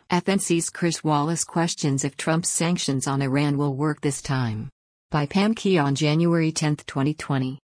FNC's Chris Wallace questions if Trump's sanctions on Iran will work this time. By Pam Key on January 10, 2020.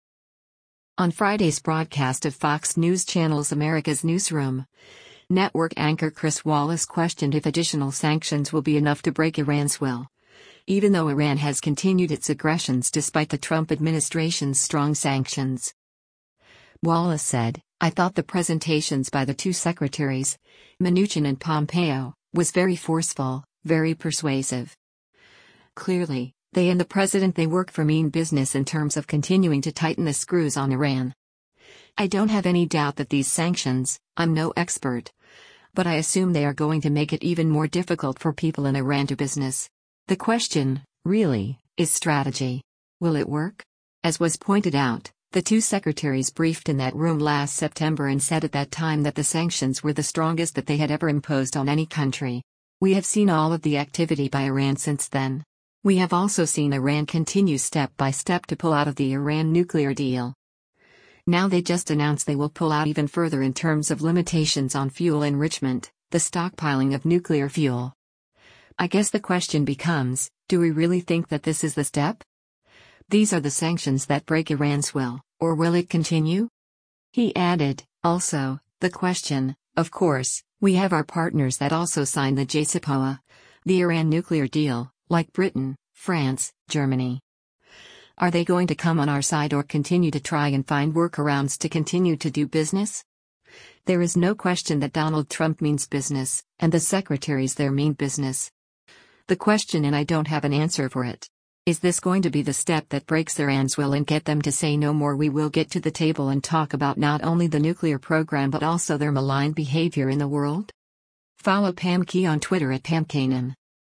On Friday's broadcast of Fox News Channel's America's Newsroom, network anchor Chris Wallace questioned if additional sanctions will be enough to break Iran's will, even though Iran has continued its aggressions despite the Trump administration's strong sanctions. Wallace said, "I thought the presentations by the two secretaries, Mnuchin and Pompeo, was very forceful, very persuasive. Clearly, they and the president they work for mean business in terms of continuing to tighten the screws on Iran. I don't have any doubt that these sanctions, I'm no expert, but I assume they are going to make it even more difficult for people in Iran to business. The question, really, is strategy. Will it work?" As was pointed out, the two secretaries briefed in that room last September and said at that time that the sanctions were the strongest that they had ever imposed on any country. We have seen all of the activity by Iran since then. We have also seen Iran continue step by step to pull out of the Iran nuclear deal. Now they just announced they will pull out even further in terms of limitations on fuel enrichment, the stockpiling of nuclear fuel. I guess the question becomes, do we really think that this is the step? These are the sanctions that break Iran's will, or will it continue? He added, also, the question, of course, we have our partners that also signed the JCPOA, the Iran nuclear deal, like Britain, France, Germany. Are they going to come on our side or continue to try and find workarounds to continue to do business? There is no question that Donald Trump means business, and the secretaries there mean business. The question, and I don't have an answer for it. Is this going to be the step that breaks Iran's will and get them to say no more? We will get to the table and talk about not only the nuclear program but also their malign behavior in the world? Follow Pam Key on Twitter at PamKanan.